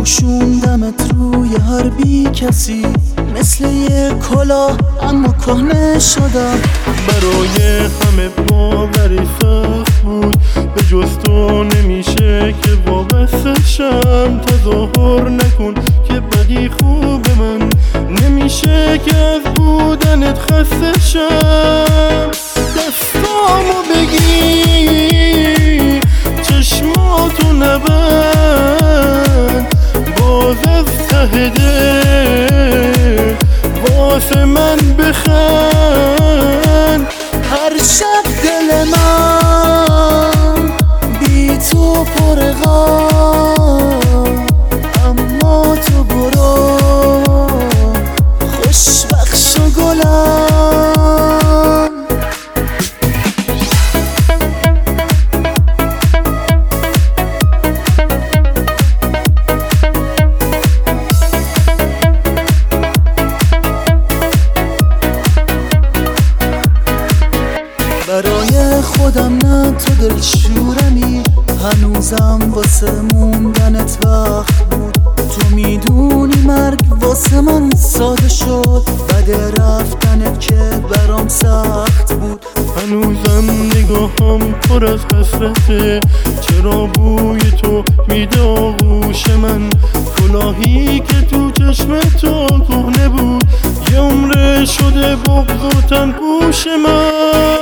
پوشوندمت روی هر بی کسی، مثل یه کلاه اما کهنه شدم. برای همه باوری سخت بود، به جز تو نمیشه که وابسته شم. تظاهر نکن که بدی خوب من، نمیشه که از بودنت خسته شم. دستامو بگیر، چشماتو نبند، باز از ته دل واسه من بخند. هر شب دل من بی تو پر غم، اما تو برو خوشبخش و گلم. برای خودم نه تو دلشورمی، هنوزم واسه موندنت وقت بود. تو میدونی مرگ واسه من ساده شد، بده رفتنت که برام سخت بود. هنوزم نگاهم پر از حسرته، چرا بوی تو میده آغوش من؟ کلاهی که تو چشم تو کهنه بود، یه عمره شده بغض و تن پوش من.